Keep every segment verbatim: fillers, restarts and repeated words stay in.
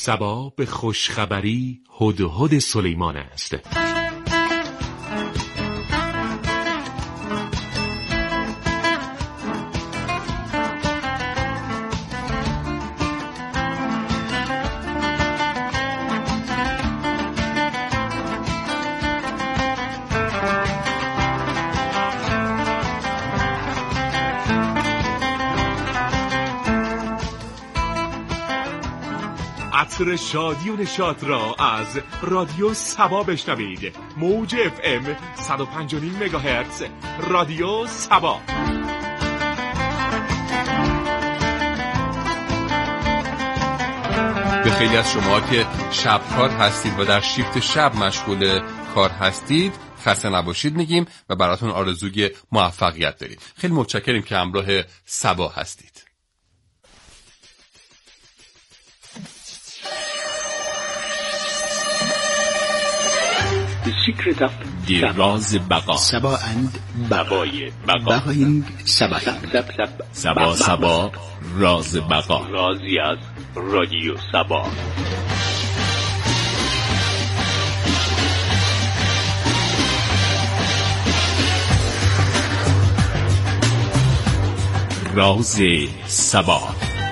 صبا به خوشخبری هدهد سلیمان است. عطر شادی و نشاط را از رادیو صبا بشنوید. موج اف ام صد و پنج و نیم مگاهرتز. رادیو صبا. به خیلی از شما که شب کار هستید و در شیفت شب مشغول کار هستید خسته نباشید میگیم و براتون آرزوی موفقیت داریم. خیلی متشکریم که همراه صبا هستید. راز بقا سبا اند بقای بقا بقایند سبا سبا سبا راز بقا رازی از رادیو صبا. راز صبا.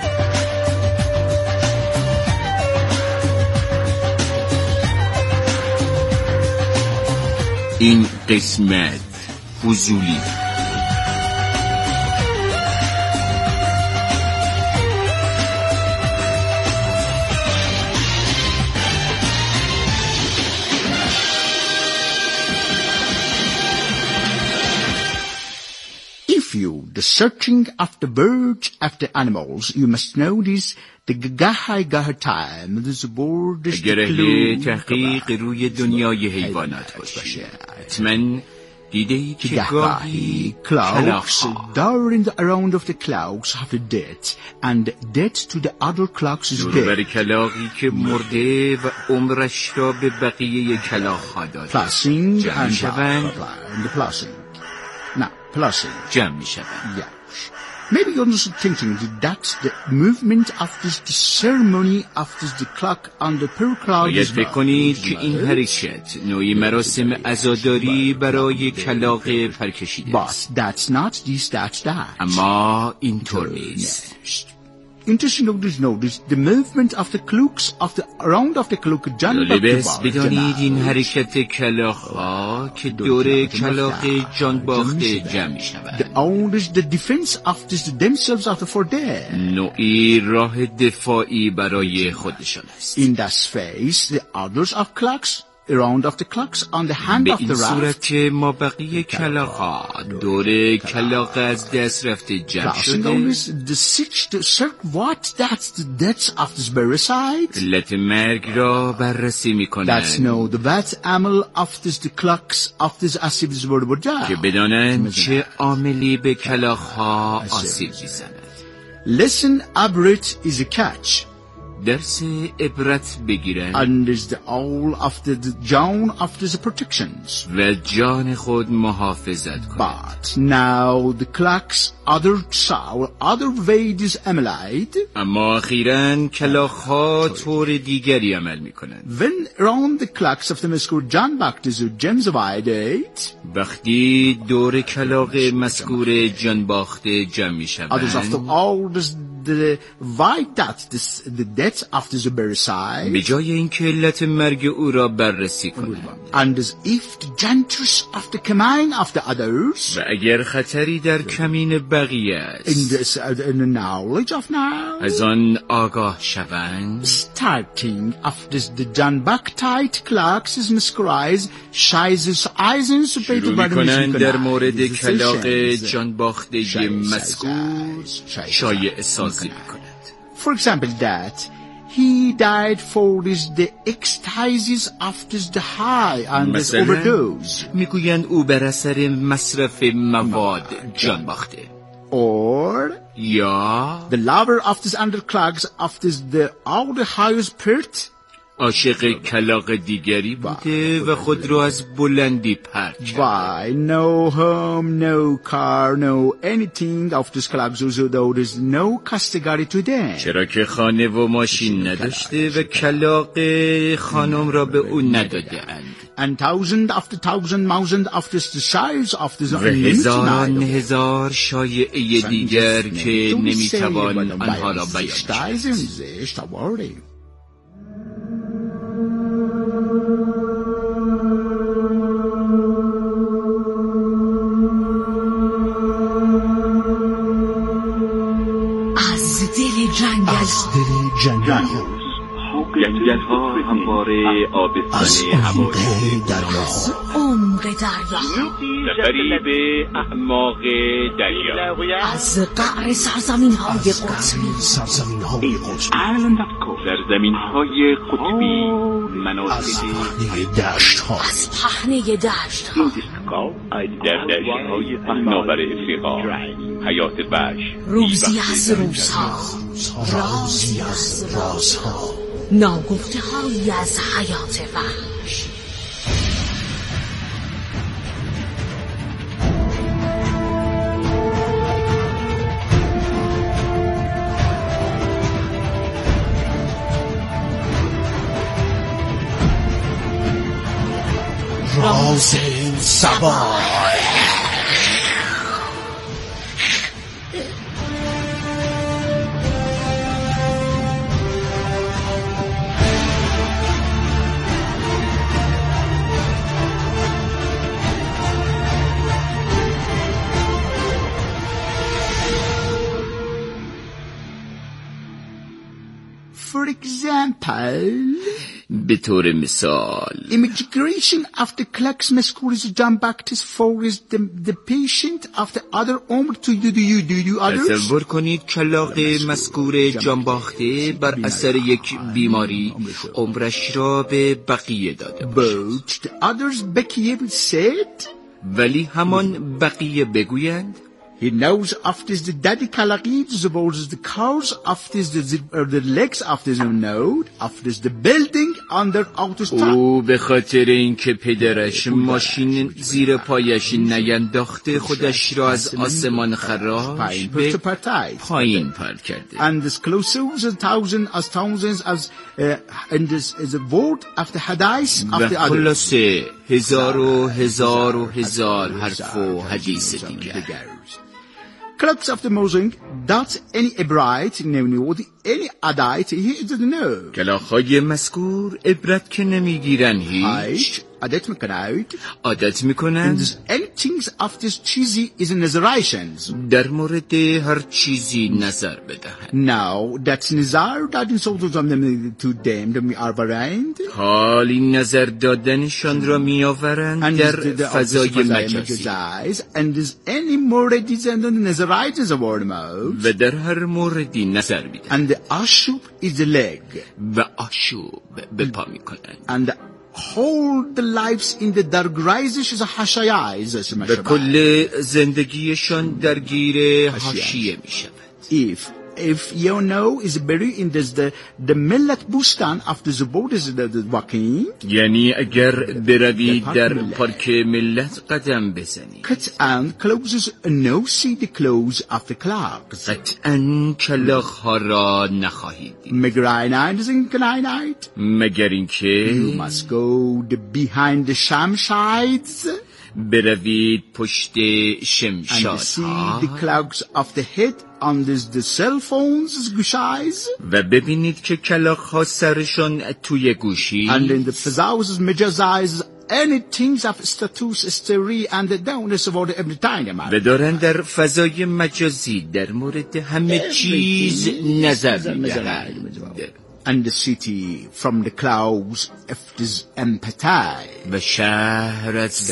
این قسمت فضولی If you the searching after birds, after animals, you must know this. The gahay gahay time. This board is اگر تحقیق روی دنیای حیوانات باشه حتما دیده‌ای که گاهی clocks during the around of the clocks have a death and death to the other clocks is dead. بر کلاغی که مرده و عمرش را به بقیه کلاغ‌ها داده Placing جمع and شوند the placing. Now, placing. جمع می شوند. Yes. Maybe you're also thinking that the movement after the ceremony after the clock on the per clock باید is فکر کنید که این حرکت نوعی مراسم عزاداری برای کلاغ پرکشیده But است. that's not this, that's that. اما اینطور نیست. Interesting notice, notice the movement of the clocks of the around of the clock. جالب است بدانید این حرکت کلاغ‌ها که دور کلاغ جان باخته جمع می شود. The oldest the defense of this themselves after for them. نوعی راه دفاعی برای خودشان است. In that space, the others of clocks around of the clocks on the hand به of the این صورت raft. که ما بقیه کلاغ‌ها دور کلاغ از دست رفته جمع Crossing شده always the six the circle what that's the death of this very side. علت مرگ را بررسی می That's کنند no the bad amal of this the clocks of this asib is word که بدانند چه عاملی به کلاغ‌ها آسیب می‌زند. Listen abrit is a catch. درس عبرت بگیرند And is the all after the John after the protections. و جان خود محافظت کنند. But now the clocks other soul other way is amalite. اما اخیراً کلاغ‌ها طور دیگری عمل می‌کنند. When around the clocks of the Moscow John Baptist James of Date. وقتی دور کلاغ مذکور جان باخته جمع Others after می‌شوند all this the why that this the death after the very side. به جای اینکه علت مرگ او را بررسی کنند And as if the gentles of the command of the others. و اگر خطری در کمین بقیه In است this uh, in the knowledge of now. از آن آگاه شوند Starting of this the John Baptist clocks is mescarized sizes eisens شروع می‌کنند در مورد کلاغ جان باخته مذکور شایعه سازی می‌کنند. For example that he died for this the ecstasies after the high and this مثلا overdose. میگویند او بر اثر مصرف مواد جان باخته. Or یا the lover of this underclogs of this the all the highest pert. عاشق کلاغ دیگری بوده و خود رو از بلندی پرت کرد. Why? No home, no car, no anything of this clocks, so there is no category to them. چرا که خانه و ماشین نداشته و کلاغ خانم را به اون نداده اند. And thousand after thousand, thousand after the size of the و هزاران هزار شایعه دیگر که نمیتوان آنها را بیان کرد. از دل جنگل از دل جنگل جنگل ها همواره آبستان هوایی از عمق دریا سفری به اعماق دریا از قعر سرزمین های قطبی سرزمین های قطبی مناطق دشت ها از پهنه دشت ها در دشت های پهناور افریقا حیات وحش روزی از روزها رازی از رازها ناگفته هایی از حیات وحش راز سبا For example, به طور مثال immigration after clerks مسکوریز John Baptist Forrest the, the patient after other عمر to do do you do you others. تصور کنید کلاغ مذکور جان باخته بر اثر یک بیماری عمرش را به بقیه داده باشد. But the others بقیه said ولی همان بقیه بگویند he knows after the daddy kalagid the balls the cows after the or the legs after the node after the building under outer او به خاطر اینکه پدرش ماشین زیر پایش نینداخته خودش را از آسمان خراش به پایین پرت کرده. And this closes a thousand as thousands as uh, and this is a word after hadith after و خلاصه هزار و هزار و هزار حرف و حدیث دیگر. Clerks of the Mosing, that's any Ebrite, any Adite, he doesn't know. کلاغ‌های مذکور عبرت که نمیگیرن هیچ عادت میکنند عادت میکنند anything of this cheesy is in Nazarations. در مورد هر چیزی نظر بدهند. Now that's Nazar that is also them to them that we are behind. حال این نظر دادنشان را میآورند در فضای مجازی and is any more than the Nazarite is a word mode. و در هر موردی نظر میدهند. And the ashub is the leg. و آشوب به پا میکنند. And hold the lives in the dark rises is a hashayais. به کل زندگیشان درگیر حاشیه میشود. If if you know is very in this the the millet bustan after the borders the, the walking. یعنی اگر بروید در پارک ملت قدم بزنید. Cut and closes no see the clothes of the clocks. قطعاً کلاغ‌ها را نخواهید دید. Migraine is in night. مگر اینکه You must go the behind the shamshades. بروید پشت And شمشادها see the clouds of the head on this, the cell phones gushais. و ببینید که کلاغ‌ها سرشان توی گوشی And in the fazauses majazais any things of status hysteria and the downess of all the every time. و دارن در فضای مجازی در مورد همه چیز نظر می‌دهند. And the city from the clouds of this empathy. و شهر از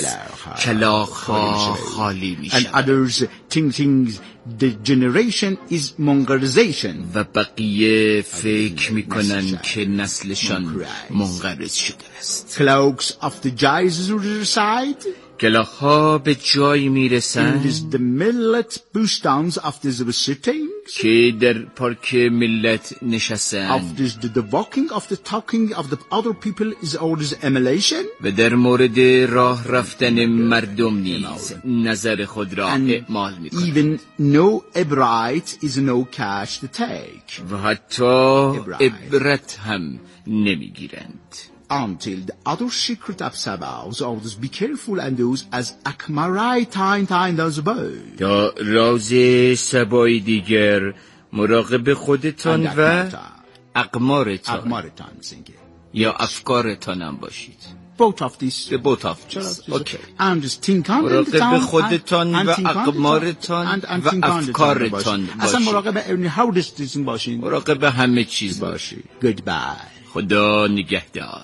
کلاغ‌ها خالی می And شود. others think things the generation is mongerization. و بقیه فکر می کنند که نسلشان منقرض شده است. Clouds of the giants reside. کلاغ‌ها به جایی می And رسند is the millet bustans of this city. که در پارک ملت نشستند. After the, the walking of the talking of the other people is always emulation. و در مورد راه رفتن مردم نیز نظر خود را اعمال می‌کنند. Even no Ebrite is no cash to take. و حتی عبرت هم نمیگیرند. Until the other secret of Sabbath, always be careful and those as Akmarai time time those about. تا راز سبای دیگر مراقب خودتان و اقمارتان Akmaritan singing. یا افکارتان هم باشید. Both of these. به both of these. Okay. And just think on مراقب خودتان و اقمارتان و افکارتان باشید. اصلا مراقب اون how this thing باشید. مراقب همه چیز باشید. Goodbye. خدا نگهدار.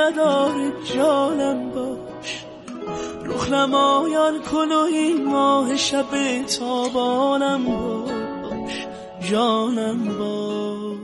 فدار جانم باش، رخ نمایان کن و این ماه شب تابانم باش، جانم باش.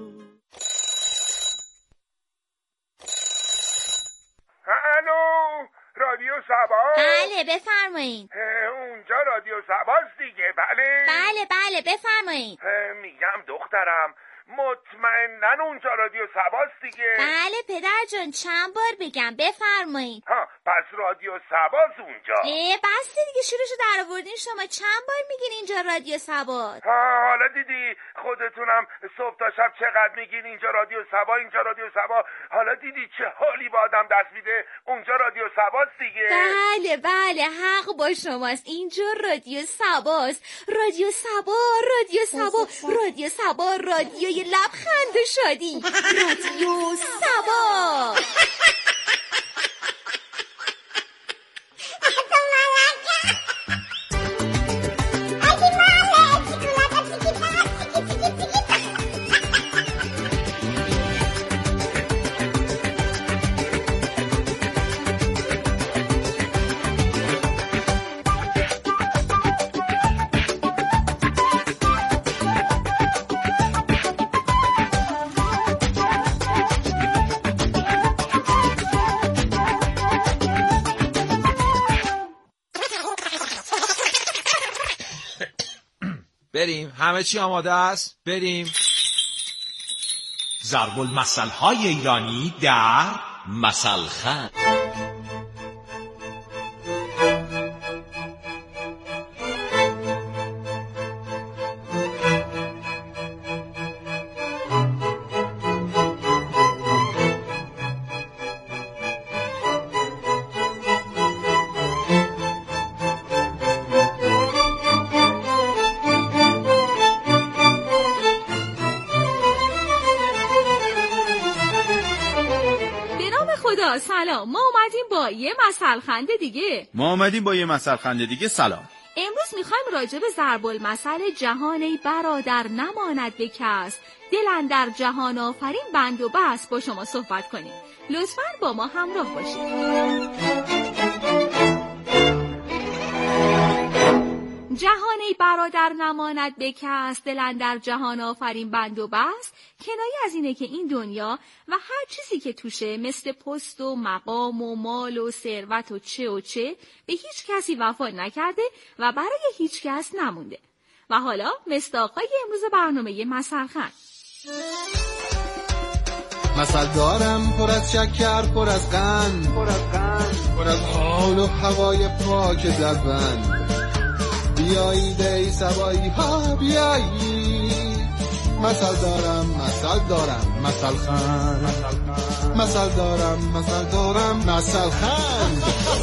الو رادیو سبا؟ بله بفرمایید. اونجا رادیو سباست دیگه؟ بله بله بله بفرمایید. میگم دخترم مطمئنن اونجا رادیو سباست دیگه؟ بله پدر جان چند بار بگم بفرمایید. ها پس رادیو سباست اونجا. اه بسته دیگه شورشو در آوردین شما، چند بار میگین اینجا رادیو سباست. ها حالا دیدی خودتونم صبح تا شب چقدر میگین اینجا رادیو سبا اینجا رادیو سبا، حالا دیدی چه حالی با آدم دست میده؟ اونجا رادیو سباست دیگه. بله بله حق با شماست، اینجا رادیو سباست. رادیو سبا رادیو سبا رادیو سبا رادیوی لبخند و شادی، رادیو سبا. بریم، همه چی آماده است؟ بریم. ضرب المثل های ایرانی در مثلخند. سلام، ما اومدیم با یه مثلخند دیگه. ما اومدیم با یه مثلخند دیگه. سلام. امروز میخوایم راجع به ضرب المثل جهان ای برادر نماند به کس، دل اندر جهان آفرین بند و بس با شما صحبت کنیم. لطفاً با ما همراه باشید. جهان ای برادر نماند به کس، دل اندر جهان آفرین بند و بس، کنایه از اینه که این دنیا و هر چیزی که توشه مثل پست و مقام و مال و ثروت و چه و چه به هیچ کسی وفا نکرده و برای هیچ کس نمونده. و حالا مصداق‌های امروز برنامه مثلخند. مثل دارم پر از شکر، پر از قند، پر از قند، پر از حال و هوای پاک دربند. بیایید ای سبایی ها بیایید، مثل دارم مثل دارم مثل خند، مثل دارم مثل دارم مثل خند.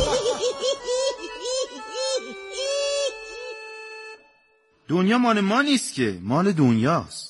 دنیا مال ما نیست که، مال دنیاست.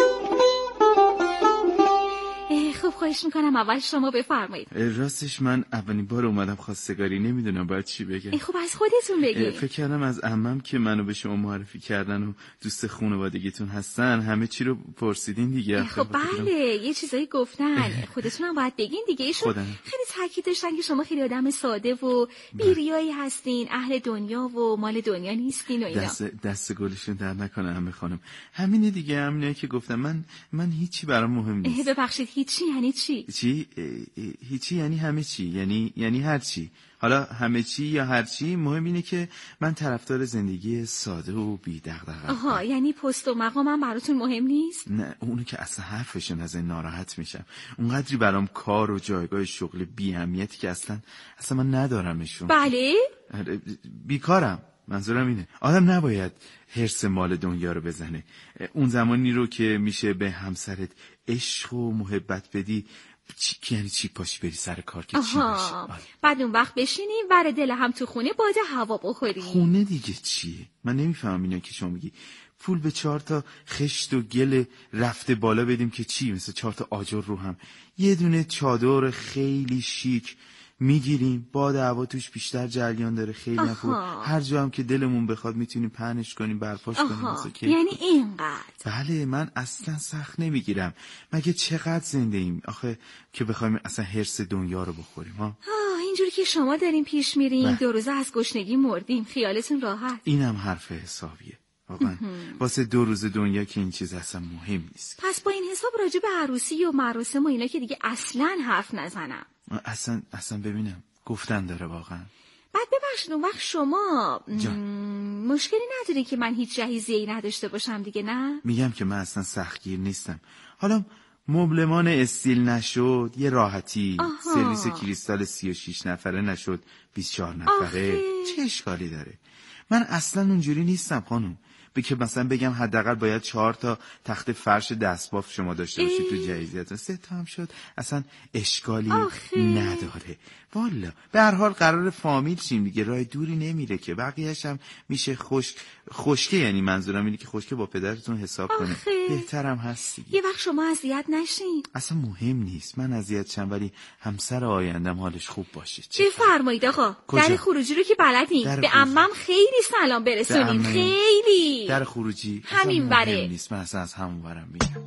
خب خواهش میکنم اول شما بفرمایید. راستش من اولین بار اومدم خواستگاری، نمیدونم باید چی بگم. خب از خودتون بگید. فکر کردم از عمم که منو به شما معرفی کردن و دوست خانوادگیتون هستن همه چی رو پرسیدین دیگه. خب بله یه چیزایی گفتن، خودتون هم باید بگین دیگه. ایشون خیلی تاکید داشتن که شما خیلی آدم ساده و بیریایی هستین، اهل دنیا و مال دنیا نیستین و اینا. دست دست گلشون در نکنه همه خانم. همینه دیگه، همینه که گفتم. من من هیچی برام مهم نیست. ببخشید هیچی یعنی چی؟ چی؟ هیچی یعنی همه چی، یعنی یعنی هر چی. حالا همه چی یا هر چی، مهم اینه که من طرفدار زندگی ساده و بی دغدغه‌ام. آها، یعنی پست و مقامم براتون مهم نیست؟ نه، اونو که اصلا حرفشون از این ناراحت میشم. اونقدری برام کار و جایگاه شغل بی اهمیتی که اصلا اصلا من ندارمشون. بله؟ بیکارم. منظورم اینه آدم نباید حرص مال دنیا رو بزنه. اون زمانی رو که میشه به همسرت عشق و محبت بدی، چی یعنی چی پاشی بری سر کار که چی باشه؟ بعد اون وقت بشینیم ور دل هم تو خونه باده هوا بخوریم. خونه دیگه چیه؟ من نمیفهمم اینا که شما میگی. پول به چهار تا خشت و گل رفته بالا بدیم که چی؟ مثل چهار تا آجر رو هم. یه دونه چادر خیلی شیک میگیریم، باد هوا توش بیشتر جریان داره، خیلی خوب. هر جا هم که دلمون بخواد میتونیم پهنش کنیم، برپاش کنیم. یعنی اینقدر؟ بله، من اصلا سخت نمیگیرم. مگه چقدر زنده ایم آخه که بخوایم اصلا حرص دنیا رو بخوریم ها؟ آه اینجوری که شما دارین پیش میرین دو روزه از گشنگی مردیم، خیالتون راحت. اینم حرف حسابیه واقعا. واسه دو روز دنیا که این چیز اصلا مهم نیست. پس با این حساب راجع به عروسی و مراسم و اینا که دیگه اصلا حرف نزنم. اصلا اصلا ببینم گفتن داره واقعا. بعد ببخشید اون وقت شما جان. مشکلی نداری که من هیچ جهیزیه‌ای نداشته باشم دیگه؟ نه میگم که من اصلا سختگیر نیستم. حالا مبلمان استیل نشد یه راحتی. آها. سرویس کریستال سی و شش نفره نشد بیست و چهار نفره. آخه. چه اشکالی داره؟ من اصلا اونجوری نیستم خانم به که مثلا بگم حداقل باید چهار تا تخت فرش دستباف شما داشته باشید تو جهیزیتون. سه تا هم شد اصلا اشکالی آخه. نداره والا. به هر حال قرار فامیل شیم دیگه، راه دوری نمیره که. بقیه‌اش هم میشه خشک خشکه، یعنی منظورم اینه که خشکه با پدرتون حساب کنه. بهترم هست دیگه. یه وقت شما اذیت نشین. اصلا مهم نیست من اذیت شم، ولی همسر آیندم حالش خوب باشه. بفرمایید آقا. در خروجی رو که بلدین به عمم خیلی سلام برسونین. خیلی در خروجی همین بره نیست، من اصلا از همون برم میگم.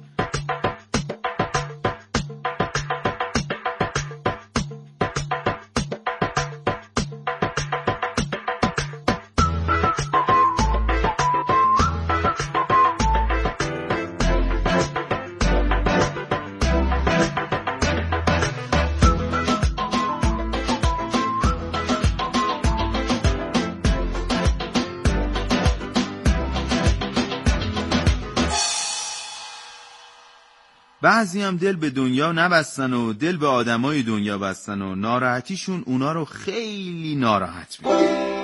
بعضی هم دل به دنیا نبستن و دل به آدمای دنیا بستن و ناراحتیشون اونا رو خیلی ناراحت میکنه.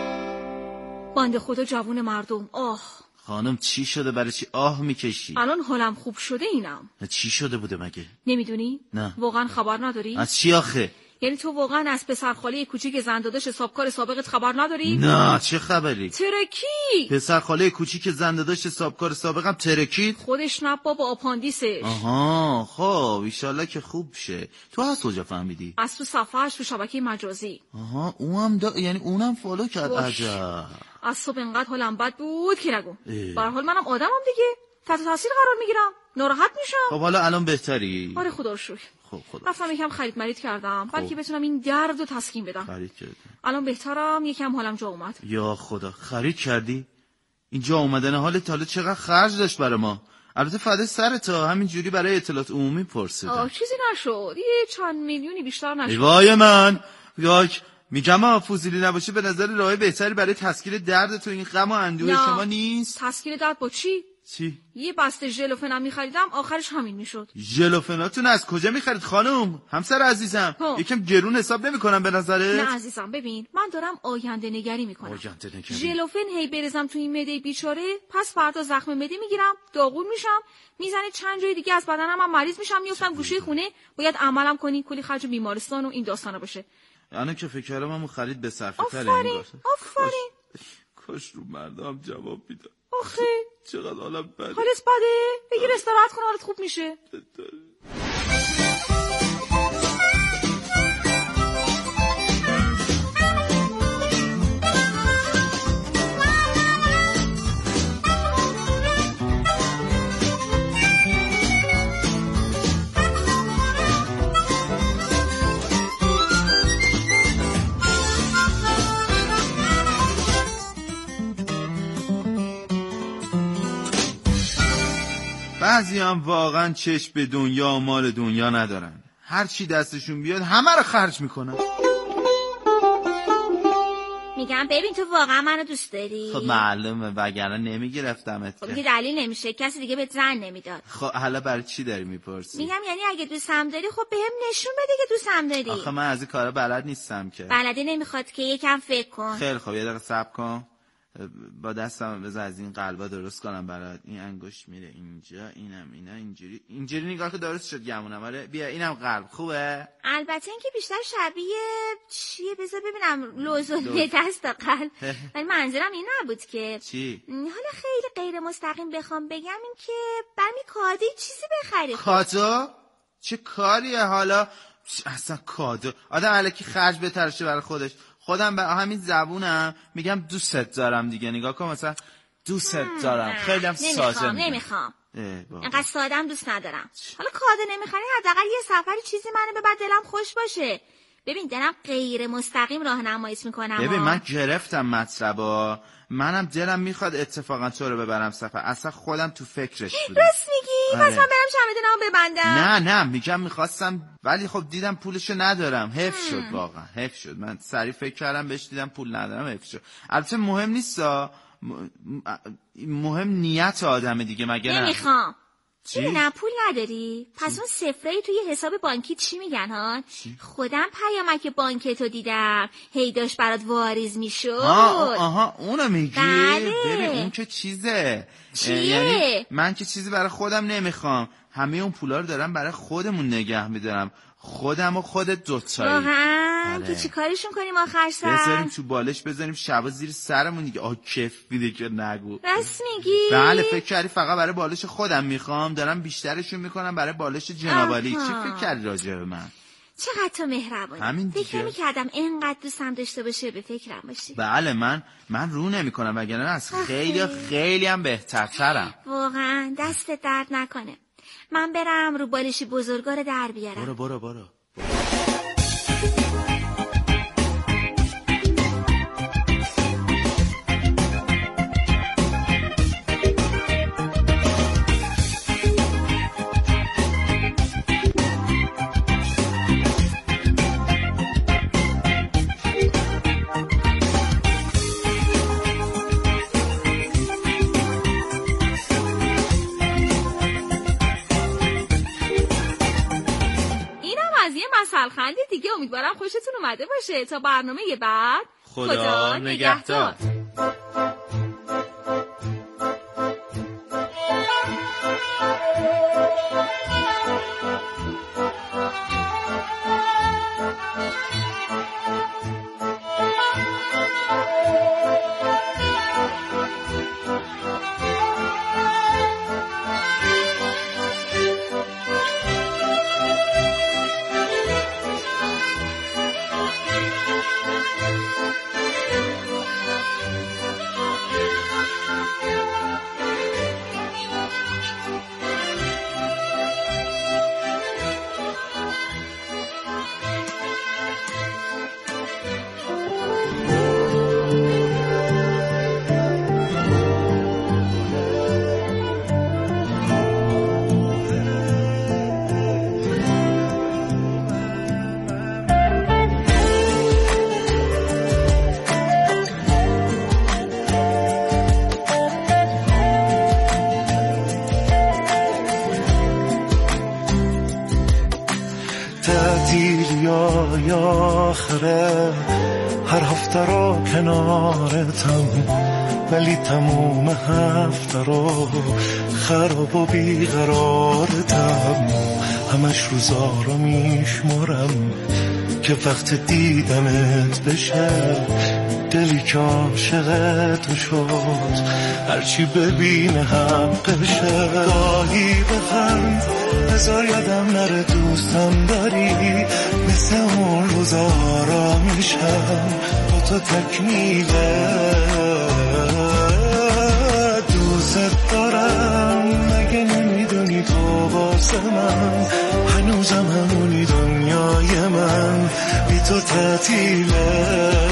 بنده خدا جوون مردم. آه خانم چی شده؟ برای چی آه میکشی؟ الان حالم خوب شده اینم. چی شده بوده مگه؟ نمیدونی؟ نه. واقعا خبر نداری؟ از چی آخه؟ یعنی تو واقعا از پسر خاله کوچیک زنداداش حسابکار سابقت خبر نداری؟ نه چه خبری؟ ترکی. پسر خاله کوچیک زنداداش حسابکار سابقم ترکید؟ خودش نه بابا، آپاندیسش. آها خب ایشالله که خوب شه. تو از کجا فهمیدی؟ از تو صفحه‌اش تو شبکه مجازی. آها اونم دا... یعنی اونم فالو کرد. عجب. از صبح انقدر حالم بد بود که نگو. به هر حال منم آدمم دیگه، تحت تاثیر قرار میگیرم، ناراحت میشم. خب حالا الان بهتری؟ آره خدا رو شکر. خب خدا. رفتم یکم خرید مرید کردم بلکه بتونم این درد رو تسکین بدم. خرید کردم. الان بهترم، یکم حالم جا اومد. یا خدا خرید کردی؟ این جا اومدن حالت حالا چقدر خرج داشت برای ما؟ البته فدا سر تا همین جوری برای اطلاعات عمومی پرسیدم. آه چیزی نشد، یه چند میلیونی بیشتر نشد. وای من یاک میگم ها فوزیلی نباشه به نظر راه بهتری برای تسکین درد تو این غم و اندوه شما نیست؟ تسکین درد با چی؟ چی؟ یه بسته ژلوفنم می‌خریدم آخرش همین میشد. ژلوفناتون از کجا می‌خرید خانم؟ همسر عزیزم ها. یکم گرون حساب نمی‌کنم به نظرت؟ نه عزیزم ببین من دارم آینده نگری می‌کنم. آینده نگری. ژلوفن هی بریزم تو این معده بیچاره، پس فردا زخم معده میگیرم، داغون میشم، میزنه چند جای دیگه از بدنم هم مریض میشم، میافتم گوشه خونه، باید عملم کنی، کلی خرج بیمارستان و این داستانا باشه. الان که فکر کردم همون خرید به صرفه تره. آفرین آفرین. کاش رو مردم جواب میداد. آخه چقدر حالم بده. حالت بده؟ بگیر استراحت کن حالت خوب میشه. بعضی هم واقعا چشم به دنیا و مال دنیا ندارن، هر چی دستشون بیاد همه رو خرج میکنن. میگم ببین تو واقعا منو دوست داری؟ خب معلومه وگرنه نمیگرفتمت. خب که دلیل نمیشه، کسی دیگه بهت زن نمیداد. خب حالا برای چی داری میپرسی؟ میگم یعنی اگه دوستم داری خب بهم نشون بده که دوستم داری. آخه من از این کارا بلد نیستم که. بلده نمیخواد که یکم فکر کن. خیلی خب یه دقیقه صبر کن، با دستم بذار از این قلبا درست کنم برات. این انگشت میره اینجا، اینم اینا اینجوری اینجوری نگاه که درست شد گمونم. آره بیا اینم قلب خوبه. البته اینکه بیشتر شبیه چیه بذار ببینم لوزونه دست تا قلب. ولی منظورم این نبود که چی؟ حالا خیلی غیر مستقیم بخوام بگم این که برمی کادی چیزی بخری. کاتا؟ چه کاریه حالا؟ اصلا کادو آدم الکی خرج بترشه برای خودش. خودم به همین زبونم میگم دوست دارم دیگه. نگاه کن مثلا دوست دارم خیلی هم ساده میگم. نمیخوام انقدر سادم دوست ندارم. حالا کادو نمیخوانی حداقل یه سفری چیزی منو به بعد دلم خوش باشه. ببین دلم غیر مستقیم راهنماییت میکنم. ببین من گرفتم مطلبا، منم دلم میخواد اتفاقا تو رو ببرم سفر، اصلا خودم تو فکرش بودم. راست میگی؟ پس من برم چمدونامو ببندم. نه نه میگم میخواستم ولی خب دیدم پولشو ندارم. حیف شد واقعا حیف شد. من سریع فکر کردم بهش دیدم پول ندارم حیف شد. البته مهم نیستا، مهم نیت آدمه دیگه مگه نه؟ نمیخوام. چی؟ نه پول نداری؟ پس اون صفرایی توی حساب بانکی چی میگن ها؟ خودم پیامک بانکتو دیدم هی داشت برات واریز میشد. آها آها اونو میگی؟ بله. ببین اون که چیزه. چیه؟ یعنی من که چیزی برای خودم نمیخوام، همه اون پولا رو دارم برای خودمون نگه میدارم، خودم و خودت دوتایی. واقعا که چی کارشون کنیم آخر سر؟ بذاریم تو بالش، بذاریم شبا زیر سرمون دیگه. آه کف میده که نگو. راست میگی؟ بله فکر کردی فقط برای بالش خودم میخوام؟ دارم بیشترشون میکنم برای بالش جنابالی. چی فکر کردی راجع به من؟ چقدر تو مهربونی. همین دیگه. فکر میکردم اینقدر دوستم داشته باشه به فکرم باشی. بله من من رو نمیکنم وگرنه از خیلی خیلی هم بهترترم. واقعا دست درد نکنه. من برم رو بالشی بزرگار در بیارم. برو برو برو. خنده دیگه. امیدوارم خوشتون اومده باشه. تا برنامه بعد خدا, خدا نگهدار. آخره هر هفته رو کنارتم، ولی تموم هفته رو خراب و بیقرارتم. همش روزا رو میشمارم که وقت دیدنت بشه، دلی که عاشقت شد هرچی ببینه حقشه. گاهی بخند بذار یادم نره دوستم داری، مثل اون روزا را میشم با تو تکمیله. دوست دارم مگه نمیدونی تو واسه من هنوزم همونی دنیای من، بی تو تعطیله.